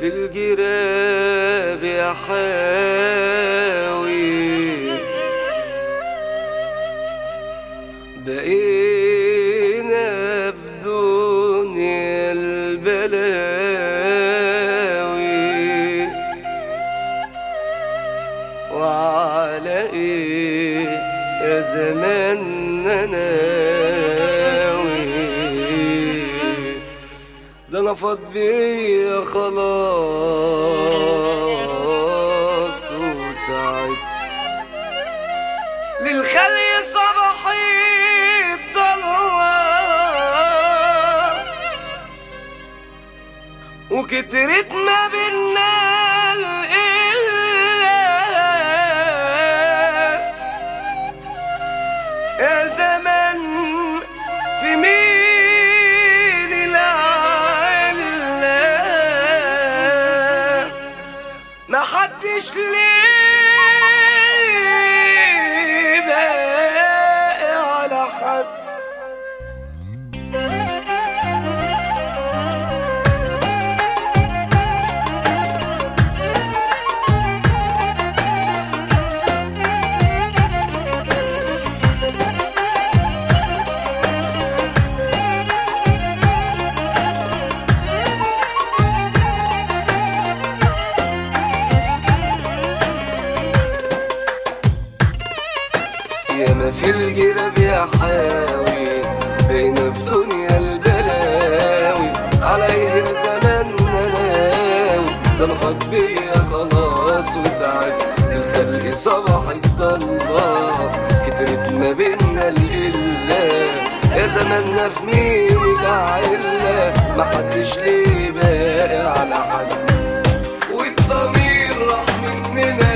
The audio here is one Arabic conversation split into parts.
في الجراب يا حاوي، بقينا في دنيا البلاوي، وعلى ايه يا زماننا ناوي؟ ده انا فاض بيا خلاص وتعب للخلي صباحي الضلمة، وكترت ما بينا القلة يا زمان في مين العلة، ما حدش ليه باقي على حد. ياما في الجراب يا حاوي، بقينا في دنيا البلاوي، عليا زماننا ناوي. ده انا فاض بيا خلاص وتعب الخلق صباح الضلمة، كترت ما بينا القلة يا زماننا في مين العلة، محدش ليه باقي على حد. والضمير راح مننا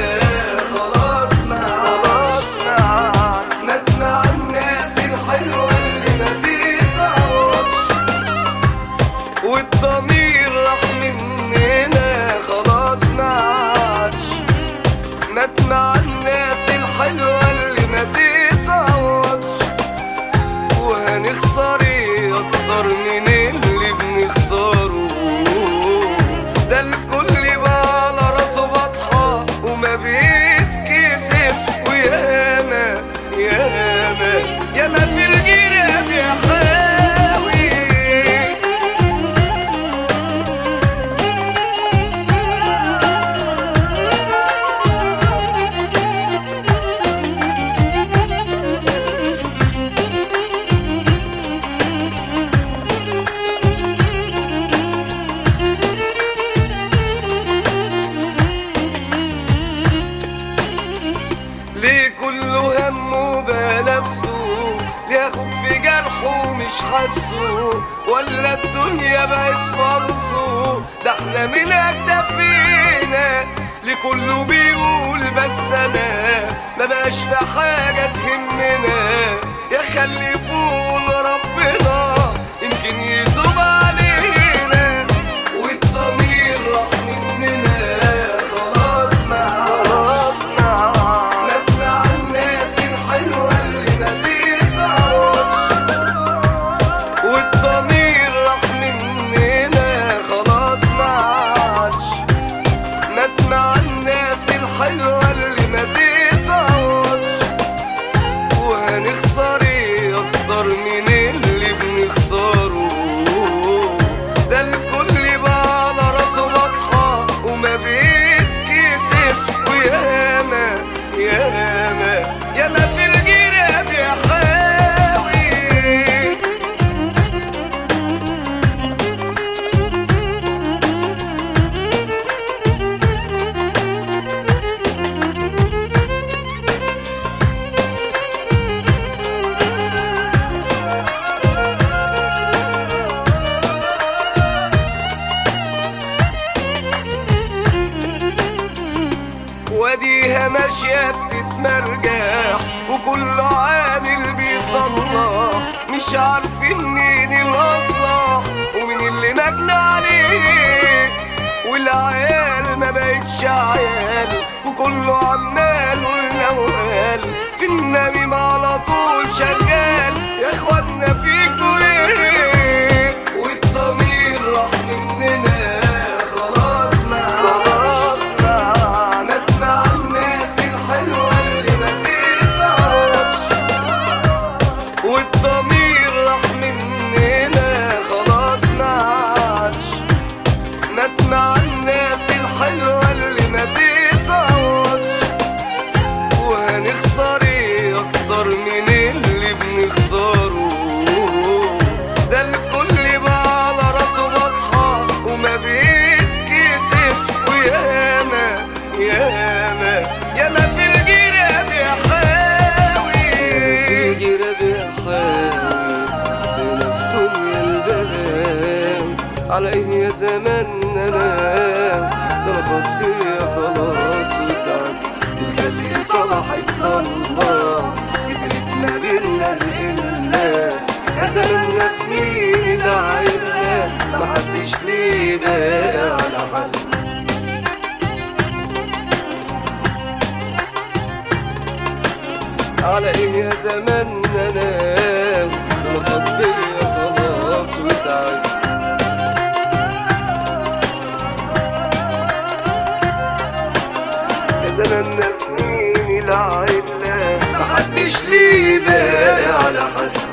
والضمير راح مننا خلاص ما عادش، مات مع الناس الحلوة اللي ما تتعوضش. وهنخسر ايه اكتر من اللي بنخسره؟ ده الكل بقى على راسه بطحة وما بيتكسف، وياما ياما ياما في الجراب يا حاوي. ليه كله همه بنفسه؟ ليه اخوك في جرحه مش حاسه؟ ولا الدنيا بقت فالصو؟ ده احنا من اكتفينا. ليه كله بيقول بس انا ما بقاش في حاجه تهمنا؟ يا خلي فول ربنا يمكن يتوب علينا. والضمير راح مننا خلاص ما والضمير راح مننا خلاص ما عادش، مات مع الناس الحلوة اللي ما تتعوضش. وهنخسر ايه اكتر من اللي بنخسره؟ ده الكل بقى على راسه بطحة وما بيتكسف، وياما ياما ياما في الجراب يا حاوي. واديها ماشية بتتمرجح وكل عامل بيصلح، مش عارفين مين الأصلح ومين اللي مجنى عليه. والعيال ما بقتش عيال وكله عمال والنوال، في النميم على طول شغال. يا اخوانا فيكوا ايه؟ والضمير راح مننا خلاص والضمير راح مننا خلاص ما عادش، مات مع الناس الحلوة اللي ما تتعوضش. وهنخسر ايه اكتر من اللي بنخسره؟ ده الكل بقى على راسه بطحة وما بيتكسفش. وياما ياما ياما في الجيرة بيحاوي، في الجيرة بيحاوي هنا في دنيا البلاوي. على ايه يا زماننا ده انا فضية خلاص وتعدي الخلق صبحت ضلمة كترت ما بينا القلة. يا زماننا في مين العلة محدش ليه باقي على حد. على ايه يا زماننا ناوي انا فضية خلاص وتعدي. يا زماننا في مين العلة محدش ليه باقي على حد.